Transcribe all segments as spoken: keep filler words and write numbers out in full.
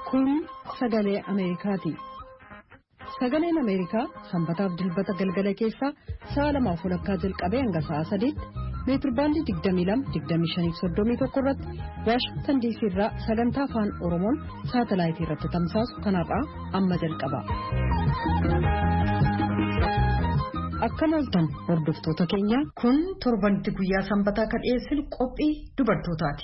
Kun sagalee Ameerikaati. Sagaleen Ameerikaa sanbataaf dilbata galgala keessaa sa'a lamaaf walakkaa jalqabee hanga sa'a sadiitti meetirbaandii digdamii lama digdamii shanii fi soddomii tokko irratti Waashingtan D C irraa sagantaa afaan Oromoon saatalaayitii irratti tamsaasu kanarraa amma jalqaba. Akkam ooltan hordoftoota keenya kun torbanitti guyyaa sanbataa kan dhiyeessinu qophii dubartootaati.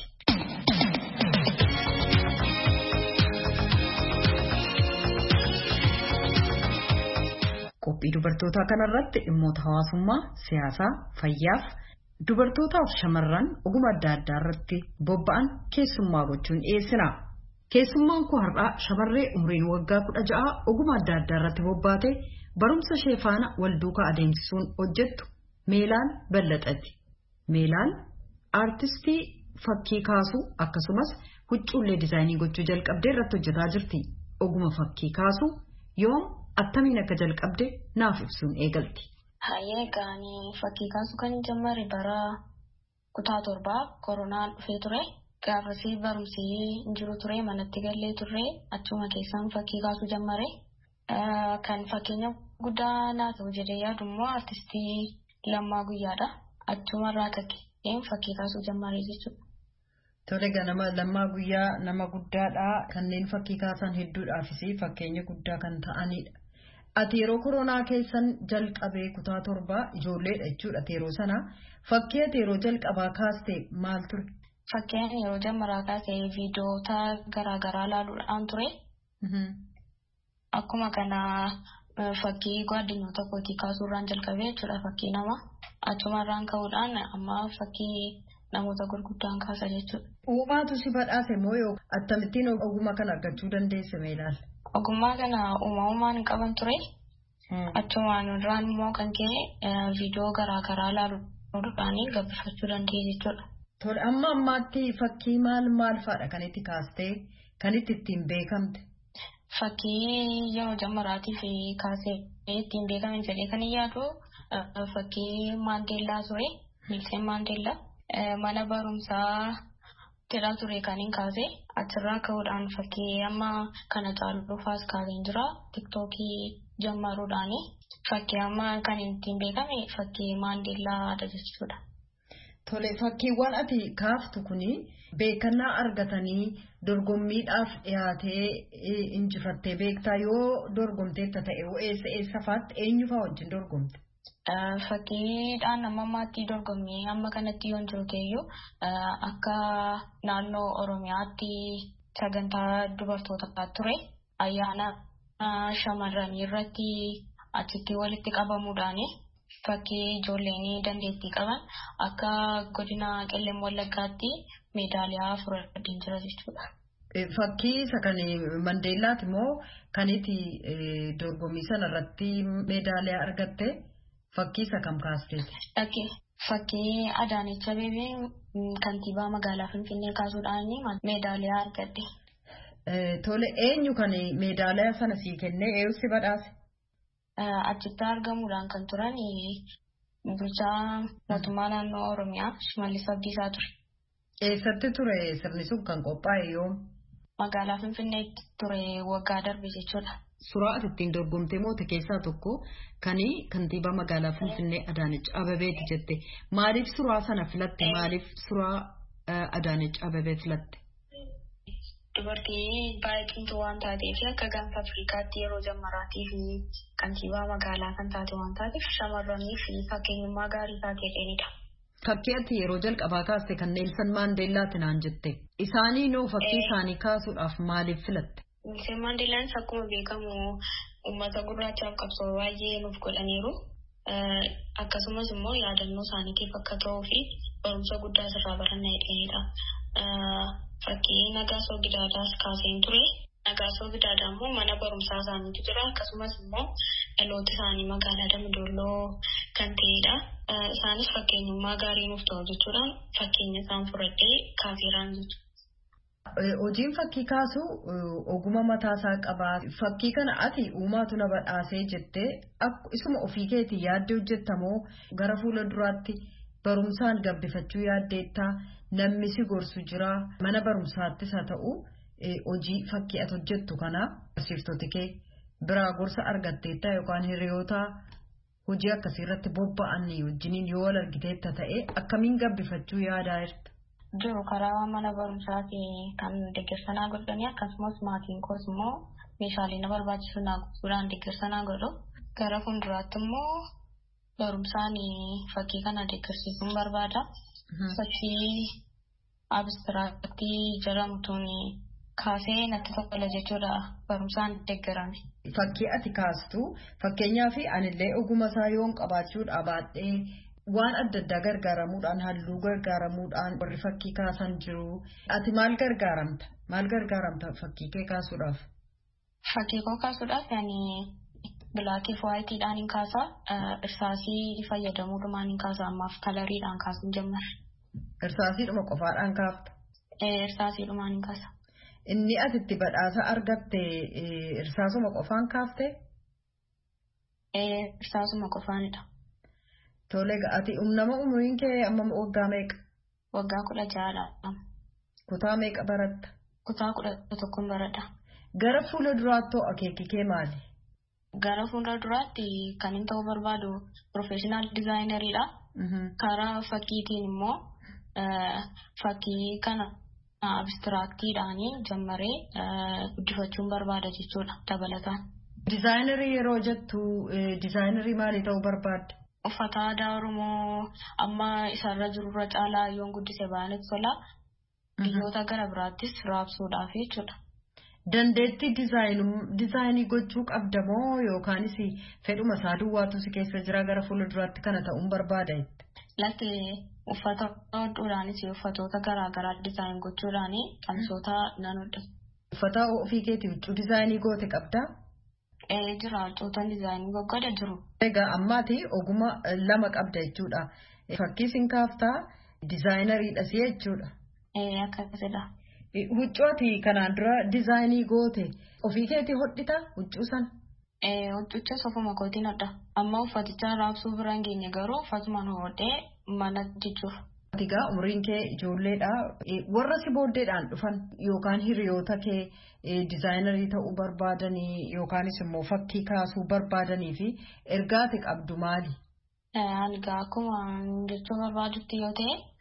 Qophii dubartootaa kanarratti dhimmoota hawaasummaa, siyaasaa, fayyaaf dubartootaaf shamarran ogummaa adda addaa irratti bobba'an keessummaa gochuun dhiyeessina. Keessummaan koo har'aa shamarree umriin waggaa kudha ja'a ogummaa adda addaa irratti bobbaate barumsa ishee faana wal duukaa adeemsisuun hojjettu Meelaan Ballaxaati. Meelaan aartistii fakkii kaasuu akkasumas huccuullee diizaayinii gochuu jalqabdee irratti hojjetaa jirti. Ogummaa fakkii kaasuu yoom attamiin akka jalqabde naaf ibsuun eegalti. Hayyee gaanii fakkii kaasuu kan jalqabe bara kutaa torbaa koronaan dhufee ture. Gaafasii barumsi jiru ture manatti gallee turre achuma keessaan fakkii kaasuu jalqabe. Kan fakkeenya guddaa naa ta'u jedhee yaadu immoo aartistii Lammaa Guyyaadha. Achumarraa kakkeen fakkii kaasuu jalqabe jechuudha. Tole ganama Lammaa Guyyaa nama guddaadha. Kanneen fakkii kaasan hedduudhaafis fakkeenya guddaa kan ta'anidha. Ati yeroo koronaa keessan jalqabee kutaa torbaa ijoolleedha jechuudha yeroo sana. Fakkii ati yeroo jalqabaa kaaste maal ture? Fakkeen yeroo jalqabaa kaasee viidiyoota garaagaraa ilaaluudhaan ture. Akkuma kana fakkii gaaddinoota kootii kaasuurraan jalqabee jechuudha fakkii nama. Achumarraan ka'uudhaan amma fakkii namoota gurguddaan kaasa jechuudha. Uumaatu si badhaase moo yoo akkamittiin ogummaa kana argachuu dandeesse Meelaan? Ogummaa kana uumamumaan qaban ture. Achumaan irraan immoo kan ka'e viidiyoo garaagaraa ilaaluudhaan gabbifachuu danda'e jechuudha. Tole amma ammaatti fakkii maal maal fa'aadha kan itti kaastee kan itti ittiin beekamte? Fakkii yeroo jalqabaatiif kaasee ittiin beekame jedhee kan yaadu fakkii Maandeellaa ture. Neelsen Maandeellaa mana barumsaa jedhaa ture kan hin kaase achirraa ka'uudhaan fakkii amma kana caaluufaas kaaseen jira tiktookii jalqabuudhaani fakkii amma kan ittiin beekame fakkii Maandeellaadha jechuudha. Tole fakkiiwwan ati kaaftu kuni beekannaa argatanii dorgommiidhaaf dhiyaatee injifattee beektaa yoo dorgomteetta ta'e eessa eessa faatti eenyu fa'aa wajjin dorgomte? Fakkiidhaan amma ammaatti dorgommii amma kanatti yoo jiru ta'eyyuu akka naannoo Oromiyaatti sagantaa dubartootaa ture ayyaana shamarranii irratti achitti walitti qabamuudhaani fakkii ijoolleen dandeettii qaban akka godina Qellem Wallaggaatti meedaaliyaa fudhatanii jira jechuudha. Fakkii isa kan Mandeellaati moo kan itti dorgommii sana irratti meedaaliyaa argatte? Fakkii isa kam kaasteeti? Fakkii Adaanech Abeebee kantiibaa magaalaa Finfinnee kaasuudhaan meedaaliyaa argadde. Tole eenyu kan meedaaliyaa sana sii kennee eenyu si badhaase? Achitti argamuudhaan kan turan bulchaa mootummaa naannoo Oromiyaa Shimallis Abdiisaa ture. Eessatti ture sirni sun kan qophaa'e yoom? Magaalaa Finfinneetti ture waggaa darbe jechuudha. Suuraa ati ittiin dorgomtee moote keessaa tokko kan kantiibaa magaalaa Finfinnee Adaanech Abeebeeti jette. Maaliif suuraa sana filatte? Maaliif suuraa Adaanech Abeebee filatte? Dubartii baay'ee cimtuu waan taateef akka gaanfa Afrikaatti yeroo jalqabaatiif kantiibaa magaalaa kan taate waan taateef shamarranii fi fakkeenyummaa gaarii taateedha. Fakkii ati yeroo jalqabaa kaaste kan Neelsen Maandeellaati naan jette. Isaanii noo fakkii isaanii kaasuudhaaf maaliif filatte? Neelsen Maandeellaan akkuma beekamu uummata gurraachaaf qabsoo baay'ee nuuf godhaniiru. Akkasumas immoo yaadannoo isaaniitiif akka ta'uu fi barumsa guddaa irraa barannaa jedhanidha. Fakkii Nagaasoo Gidaadaas kaaseen ture. Nagaasoo Gidaadaa immoo mana barumsaa isaaniitu jira. Akkasumas immoo dhaloota isaanii magaalaa Damdooloo kan ta'edha. Isaanis fakkeenyummaa gaarii nuuf ta'u jechuudhaan fakkeenya isaan fudhadhee kaaseeraan jechuudha. Hojiin fakkii kaasuu ogummaa mataasaa qabaa. Fakkii kana ati uumaatu na badhaasee jettee isuma ofii keetii yaaddee hojjettamoo gara fuula duraatti barumsaan gabbifachuu yaaddeettaa namni si gorsu jira mana barumsaattis haa ta'u hojii fakkii ati hojjettu kana barsiiftoti kee biraa gorsa argatteetta yookaan hiriyoota hojii akkasii irratti bobba'anii wajjiniin yoo wal argiteetta ta'e akkamiin gabbifachuu yaadaa jirta? Jiru karaa mana barumsaati kan deeggarsanaa godhanii akkasumas maatiin koos immoo meeshaalee na barbaachisu naa guutuudhaan deeggarsanaa godhu. Gara fuulduraatti immoo barumsaan fakkii kana deeggarsiisuun barbaada. Fakkii abistiraaktii jedhamtuun kaasee natti tola jechuudha barumsaan deeggarame. Fakkii ati kaastu fakkeenyaaf anillee oguma isaa yoon qabaachuudha baadhee waan adda addaa gargaaramuudhaan halluu gargaaramuudhaan warri fakkii kaasan jiru. Ati maal gargaaramta? Maal gargaaramta fakkii kee kaasuudhaaf? Fakkii koo kaasuudhaaf yani bilaakii fi waayitiidhaan hin kaasaa irsaasii fayyadamuudhumaan hin kaasaa ammaaf kalariidhaan kaasuun jammar. Irsaasiidhuma qofaadhaan kaafta? Irsaasiidhumaan hin kaasa. Inni asitti badhaasa argatte irsaasuma qofaan kaaftee? Irsaasuma qofaanidha. Tole ati nama umriin kee amma waggaa meeqa? Waggaa kudha ja'adha. Kutaa meeqa baratta? Kutaa kudha tokkoon baradha. Gara fuula duraatti akeeki kee maali? Gara fuula duraatti kan inni ta'uu barbaadu professional designeridha. Karaa fakkiitiin immoo fakkii kana abistiraaktiidhaanii jammaree guddifachuun barbaada jechuudha dabalataan. Dizaayinerii yeroo jettu dizaayinerii maalii ta'uu barbaadde? Uffata aadaa Oromoo amma isarra jirurra caalaa yoon guddise baay'inatti tola. Biyyoota gara biraattis raabsuudhaaf jechuudha. Dandeettii dizaayinii gochuu qabda moo yookaanis fedhuma isaa duwwaatu si keessa jira gara fuula duraatti kana ta'uun barbaada? Latti uffata hodhuudhaanis uffatoota garaa garaa dizaayin gochuudhaani qamsoota nan hodha. Uffata ofii keetii huccuu dizaayinii goote qabdaa? Ee jira huccuutaan dizaayinii goggoda jiru. Egaa ammaati oguma lama qabda jechuudha. Fakkii siin kaaftaa dizaayinariidha si jechuudha. Ee akkasidha. Huccuu ati kanaan dura dizaayinii goote ofii keetii hodhita huccuu sana? Ee huccuucha sofuma kootiin hodha. Amma uffaticha raabsuu bira hin geenye garuu uffatumaan hodhee mana jechuudha. Egaa umriin kee ijoolleedha. Warra si booddeedhaan dhufan yookaan hiriyoota kee dizaayinerii ta'uu barbaadanii yookaanis immoo fakkii kaasuu barbaadanii fi ergaa ati qabdu maali? Ani egaa akkuma jechuu barbaadutti yoo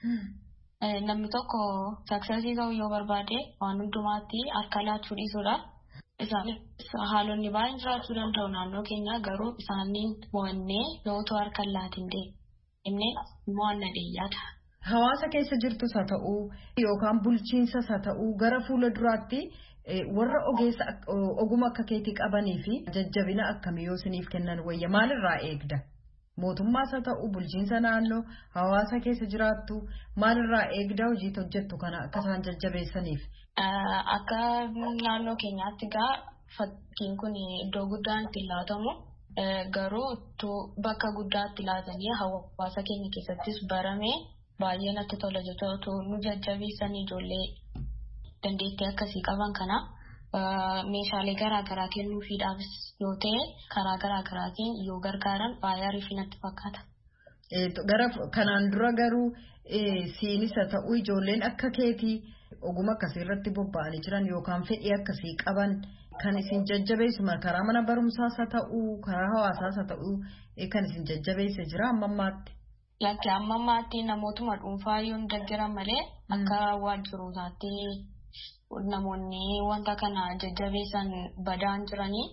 ta'e namni tokko saksesii ta'uu yoo barbaade waan hundumaatti harka laachuu dhiisuudha. Isaanis haalonni baay'een jiraachuu danda'u naannoo keenya garuu isaaniin mo'annee yoo ta'u harka laatiin deemnee mo'anna dheeyyaadha. Hawaasa keessa jirtus haa ta'uu yookaan bulchiinsas haa ta'uu gara fuula duraatti warra ogeessa oguma akka keetii qabanii fi jajjabina akkamii yoo isiniif kennan wayya maalirraa eegda? Mootummaas haa ta'uu bulchiinsa naannoo hawaasa keessa jiraattu maalirraa eegda hojii hojjettu kana akka isaan jajjabeessaniif? Akka naannoo keenyaatti gaa fakkiin kun iddoo guddaan itti laatamu garuu bakka guddaatti laatanii hawaasa keenya keessattis baramee baay'ee natti tola jechuudha. Nu jajjabeessan ijoollee dandeettii akkasii qaban kana meeshaalee garaa garaa kennuufiidhaafis yoo ta'e karaa garaa garaatiin yoo gargaaran baay'ee ariifii natti fakkaata. Gara kanaan dura garuu siinis haa ta'uu ijoolleen akka keetii oguma akkasii irratti bobba'anii jiran yookaan fedhii akkasii qaban kan isin jajjabeessu karaa mana barumsaas haa ta'uu karaa hawaasaas haa ta'uu kan isin jajjabeesse jira amma ammaatti? Lakki amma ammaatti namootuma dhuunfaa yoo hin deeggaran malee akka waajjirootaatti namoonni wanta kana jajjabeessan badaan jiranii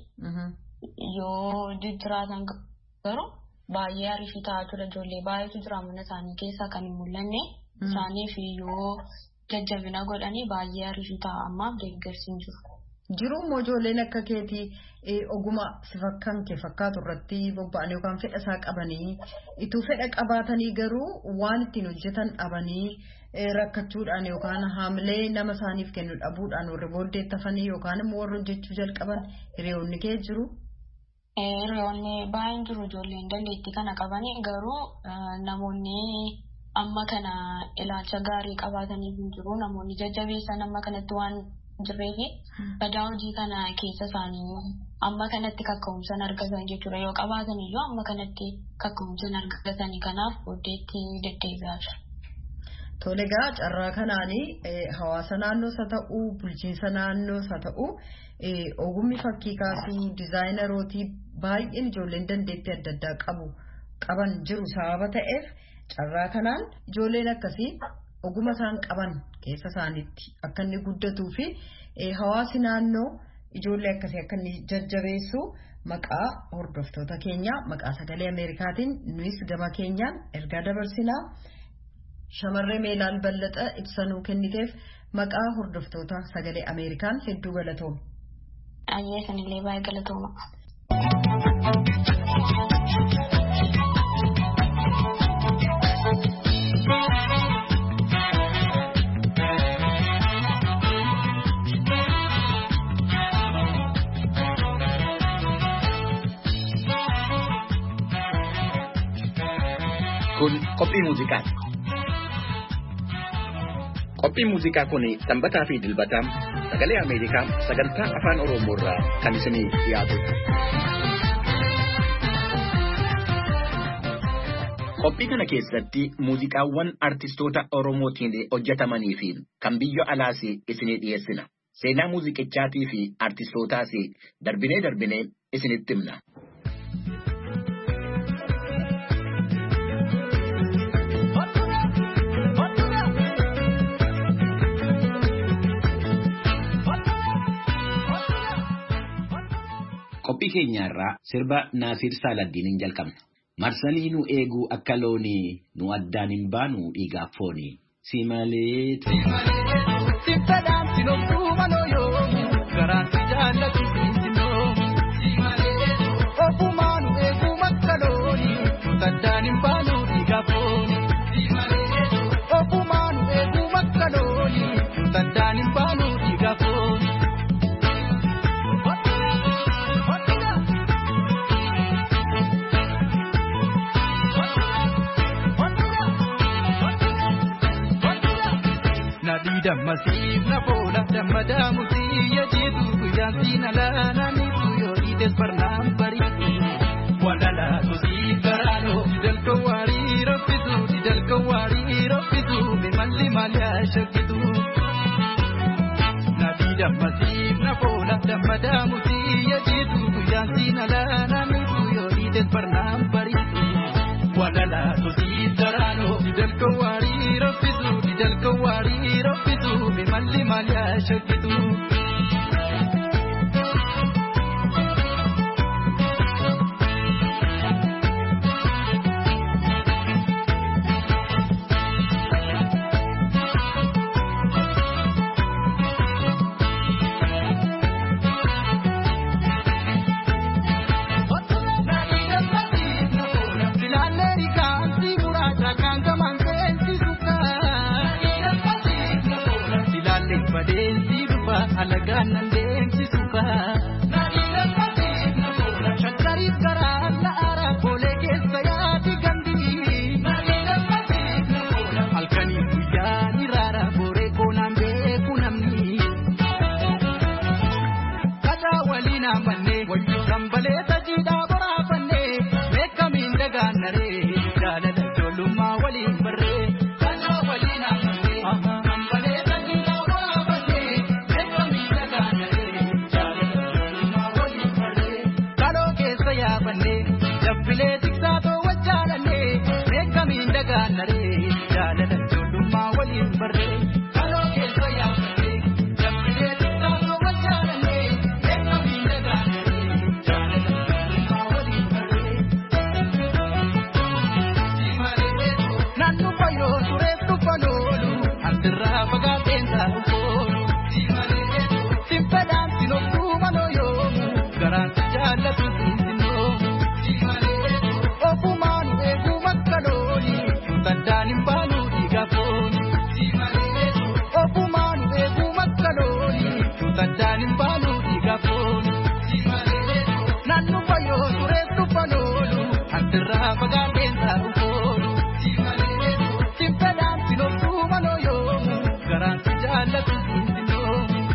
yoo jijjiraatan garuu baay'ee ariifii ta'aa ture. Ijoollee baay'eetu jira mana isaanii keessaa kan hin mul'anne isaaniif yoo jajjabina godhanii baay'ee ariifii ta'a. Ammaaf deeggarsi hin jiru. Jiruu immoo ijoolleen akka keetii oguma si fakkaan kee fakkaatu irratti bobba'anii yookaan fedha isaa qabanii ituu fedha qabaatanii garuu waan ittiin hojjetan dhabanii rakkachuudhaan yookaan haamilee nama isaaniif kennu dhabuudhaan warri booddeettafanii yookaan immoo warri hojjechuu jalqaban hiriyoonni kee jiru? Hiriyoonni baay'een jiru ijoolleen dandeettii kana qabanii garuu namoonni amma kana ilaalcha gaarii qabaatanii hin jiru. Namoonni jajjabeessan amma kanatti waan jirreefi badaa hojii kana keessa isaanii amma kanatti kakka'umsan argatan jechuudha. Yoo qabaatan iyyuu amma kanatti kakka'umsan argatanii kanaaf booddeetti deddeebi'aa jira. Tolegaa carraa kanaanii hawaasa naannoo isa ta'uu bulchiinsa naannoo isa ta'uu ogummi fakkii kaasuu dizaayinerootii baay'een ijoolleen dandeettii adda addaa qabu qaban jiru sababa ta'eef carraa kanaan ijoolleen akkasii oguma isaan qaban keessa isaaniitti akka inni guddatuu fi hawaasi naannoo ijoollee akkasii akka inni jajjabeessu maqaa hordoftoota keenya maqaa sagalee Ameerikaatiin nuyi gama keenyaan ergaa dabarsinaa. Shamarree Meelaal Ballaxa ibsanuu kenniteef maqaa hordoftoota sagalee Ameerikaan hedduu galatooma. Ayyee sanillee baay'ee galatooma. Kun qophii muuziqaati. Qophiin muuziqaa kun sanbataa fi dilbataa sagalee Ameerikaa sagantaa afaan Oromoo irraa kan isinii dhiyaatudha. Qophii kana keessatti muuziqaawwan artistoota Oromootiin hojjetamanii fi kan biyya alaas isinii dhiyeessina. Seenaa muuziqichaatii fi artistootaas darbinee darbinee isinitti himna. Qophii keenyarraa sirba Naasir Saaladdiiniin jalqabna. Marsanii nu eeguu akka loonii nu addaan hin baanu dhiigaaf foonii. Si malee si fedhaan si loltuu manoo yoomu garaan si jaallatu siinoo. Si malee ofumaa nu eeguu akka loonii nu addaan hin baanu dhiigaaf foonii. Si malee ofumaa nu eeguu akka loonii nu addaan hin baanu dhiigaaf foonii. Damasiif na booda dammadaa mutii yajiitu guyyaan siina laanaa miitu yoo dhiites barnaan bariitu. Walalaa tosii garaanoo didalka waarii raffisu didalka waarii raffisu mimalli maaliyaa shakkitu. Nabii damasiif na booda dammadaa mutii yajiitu guyyaan siina laanaa miitu yoo dhiites barnaan bariitu. Walalaa tosii garaanoo didalka waarii raffisu didalka waarii raffisu. Malli maaliyaa shakkitu. Alagaan nan deemsisuufa. Naannoo Faatiif na booda. Shakkariif garaa na ara koolee keessa yaadi gandi. Naannoo Faatiif na booda. Halkanii guyyaa ni raara booree koonaan beeku namni. Kataa waliin amannee wayyuu gambalee tajiidhaa boraafannee beekamiin dagaannaree jaalala ijoollummaa waliin barree. Kataa waliin amannee. Dabbilee tiksaatoo wajjaalanee beekamiin dagaannaree jaalala ijoollummaa waliin barree. Kaloo keessa yaafannee dabbilee tiksaatoo wajjaalanee beekamiin dagaannaree jaalala ijoollummaa waliin barree. Naannoo fayyoo tureessu faloolu asirraa fagaateen taa'u koolu. Simfedhaan si loltuu manoo yoomu garaan si jaallatu siinoo. Ofumaa nu eeguu akka loonii addaan hin baanu dhiigaaf foonii. Ofumaa nu eeguu akka loonii addaan hin baanu dhiigaaf foonii. Naannoo fayyoo tureessu faloolu asirraa fagaateen taa'u koolu. Simfedhaan si loltuu manoo yoomu garaan si jaallatu siinoo.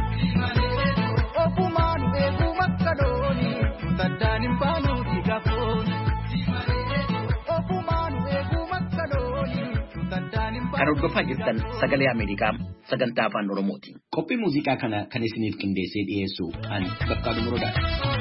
Ofumaa nu eeguu akka loonii addaan hin baanu dhiigaaf foonii. Kan hordofaa jirtan sagalee Ameerikaa sagantaa afaan Oromooti. Qophii muuziqaa kana kan isiniif qindeessee dhiyeessu ani Bakkaaduu Morodaadha.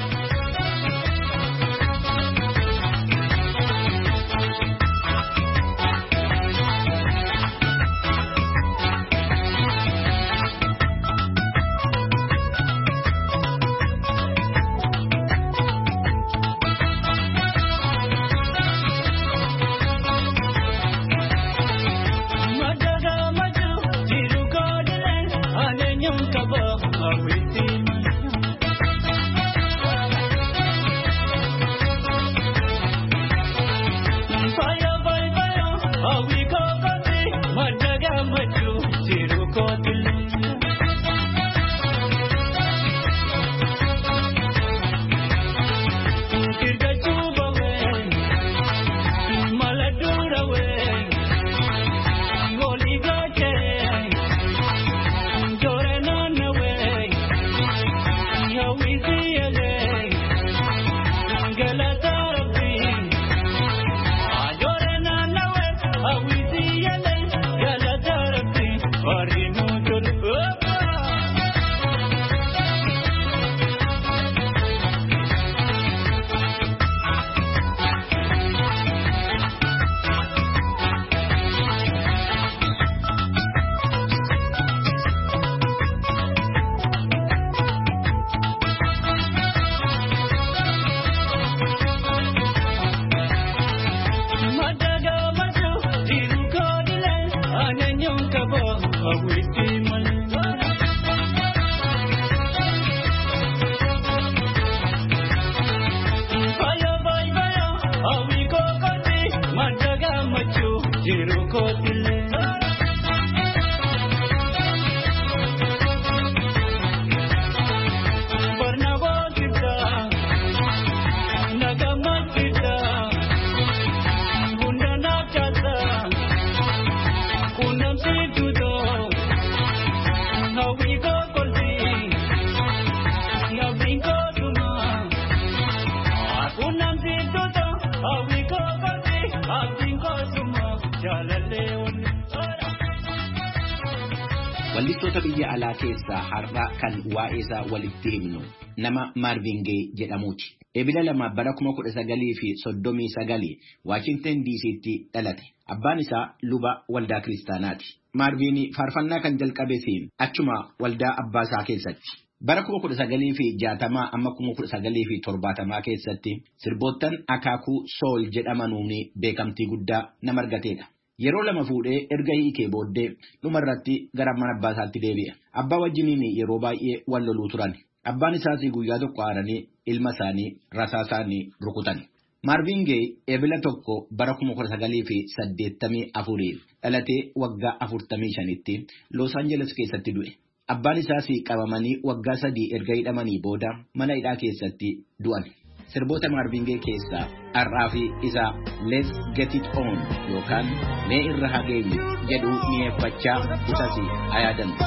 Wallistoota biyya alaa keessaa har'a kan waa'ee isaa walitti himnu nama Marvin Gaye jedhamuuti. Ebila lama bara kuma kudha sagalii fi soddomii sagalii Washington D C'tti dhalate. Abbaan isaa luba waldaa kiristaanaati. Marvin faarfannaa kan jalqabeef achuma waldaa abbaa isaa keessatti. Bara kuma kudha sagalii fi jaatamaa amma kuma kudha sagalii fi torbaatamaa keessatti sirboottan akaakuu soul jedhamanuun beekamtii guddaa nama argateedha. Yeroo lama fuudhee erga hiikee booddee dhumarratti gara mana abbaa isaatti deebi'e. Abbaa wajjiniin yeroo baay'ee wal loluu turan. Abbaan isaas guyyaa tokko aaranii ilma isaanii rasaasaanii rukutan. Marvin Gaye ebila tokko bara kuma kudha sagalii fi saddeettamii afurii dhalatee waggaa afurtamii shanitti Los Angeles keessatti du'e. Abbaan isaas qabamanii waggaa sadii erga hidhamanii booda mana hidhaa keessatti du'an. Sirboota Marvin Gaye keessaa har'aa fi isa Let's Get It On yookaan mee irra hageenyu jedhu mi'eeffachaa isas haa yaadannu.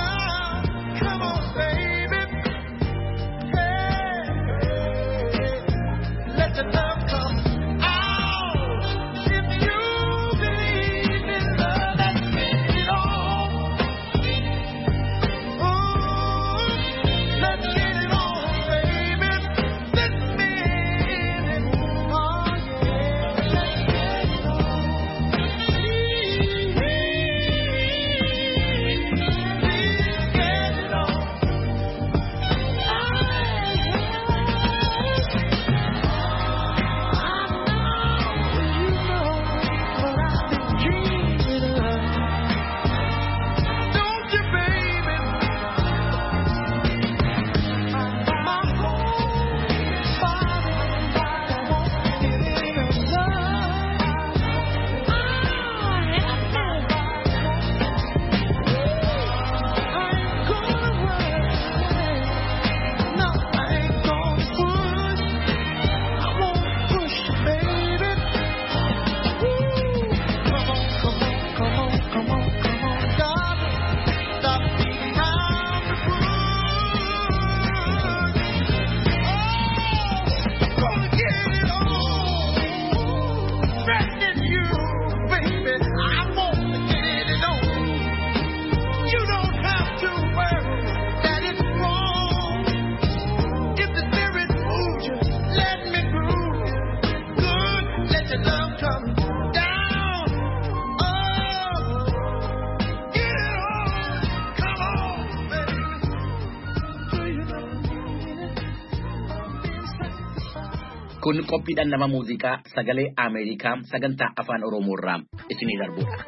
Kun qophiidhaan nama muuziqaa sagalee Ameerikaa sagantaa afaan Oromoo irraa isinii darbudha.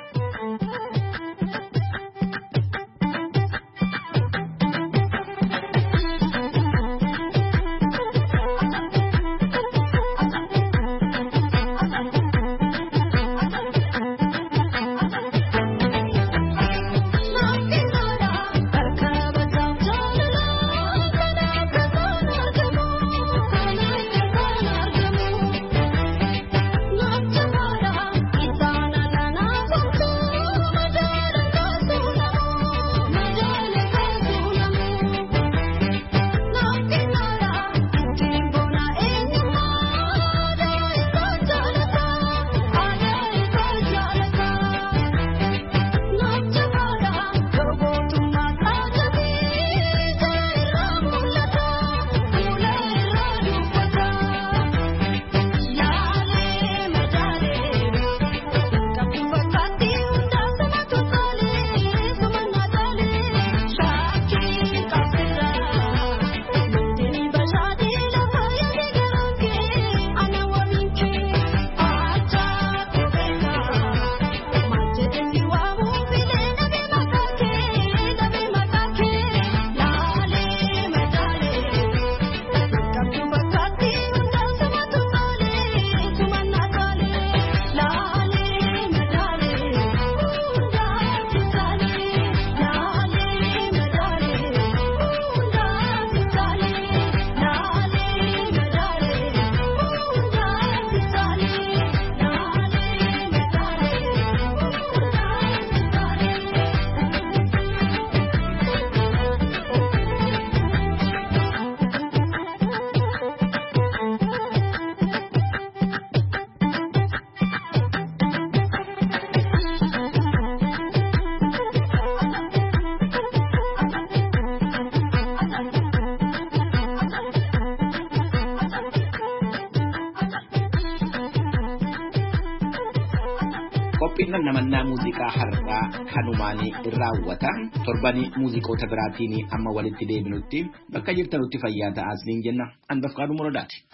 Qophiin namannaa muuziqaa har'aa kanumaanii raawwata. Torbanii muuziqoota biraatiin amma walitti deebinutti bakka jirtanutti fayyaa ta'aa isiniin jenna. Anbafqaaduu Muradaati.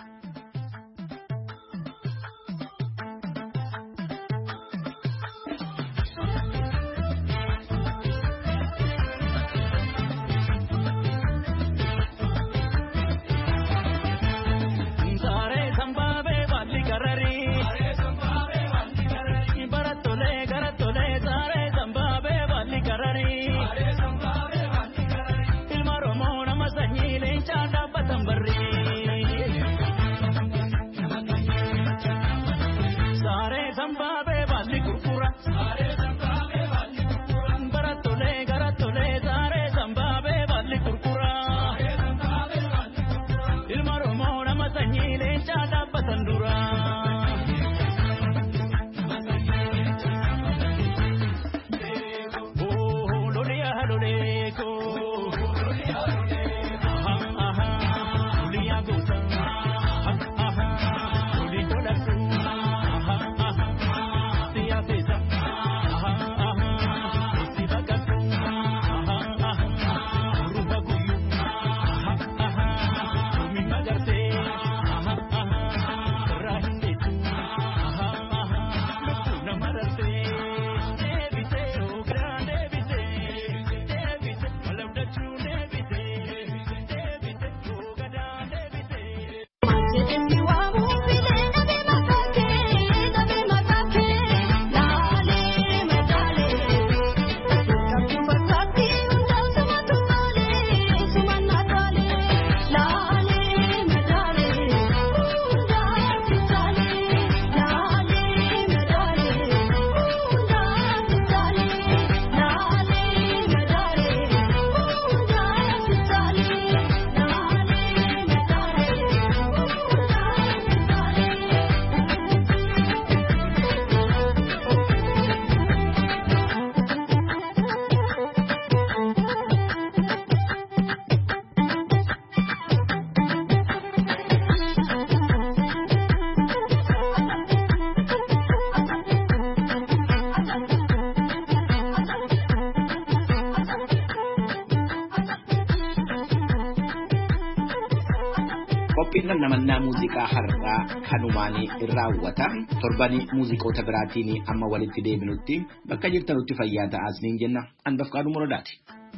Qophiin namannaa muuziqaa har'aa kanumaanii raawwata. Torbanii muuziqoota biraatiin amma walitti deebinutti bakka jirtanutti fayyaa ta'aa isiniin jenna. Anbafqaaduu Muradaati.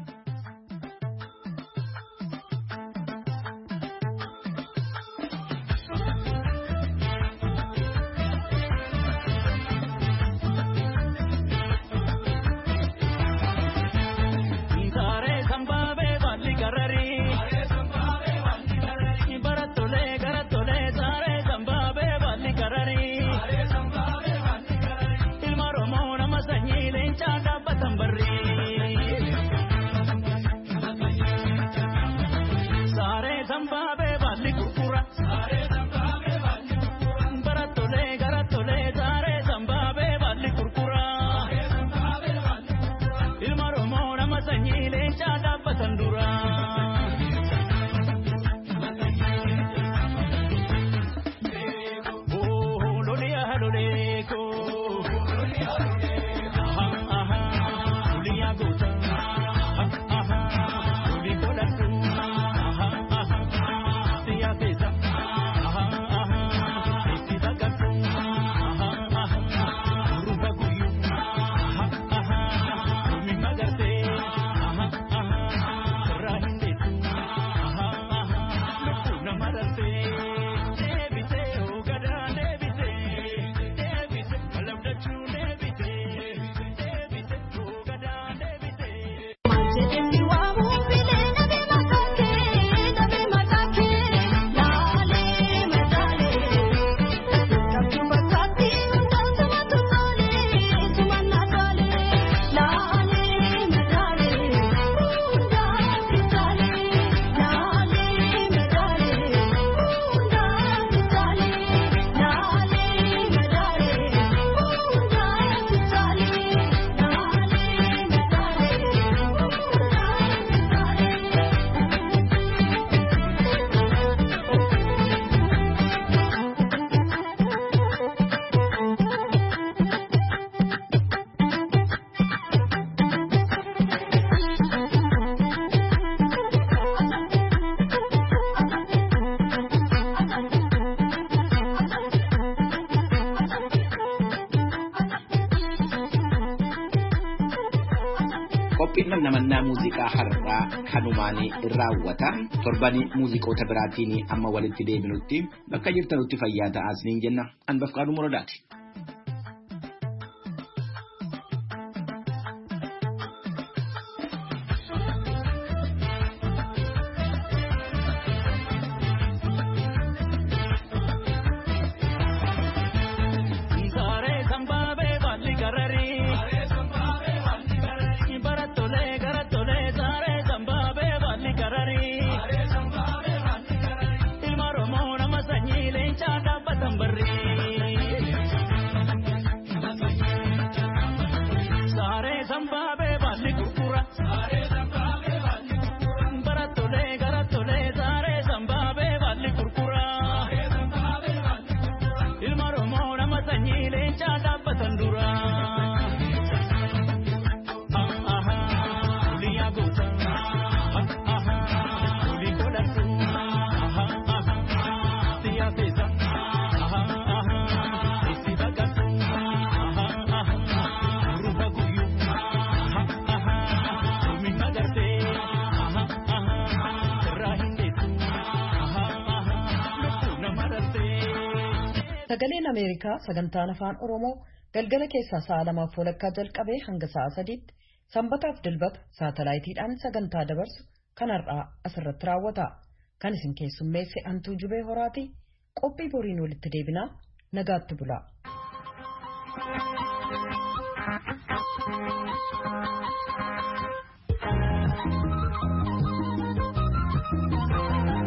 Qophiin namannaa muuziqaa har'aa kanumaanii raawwata. Torbanii muuziqoota biraatiin amma walitti deebinutti bakka jirtanutti fayyaa ta'aa isiniin jenna. Anbafqaaduu Muradaati. Sagaleen Ameerikaa sagantaan afaan Oromoo galgala keessaa sa'a lamaaf walakkaa jalqabee hanga sa'a sadiitti sanbataaf dilbata saatalaayitiidhaan sagantaa dabarsu kan har'aa asirratti raawwata. Kan isin keessummeesse Antuu Jubee Horaati. Qophii boriin walitti deebinaa nagaatti bulaa.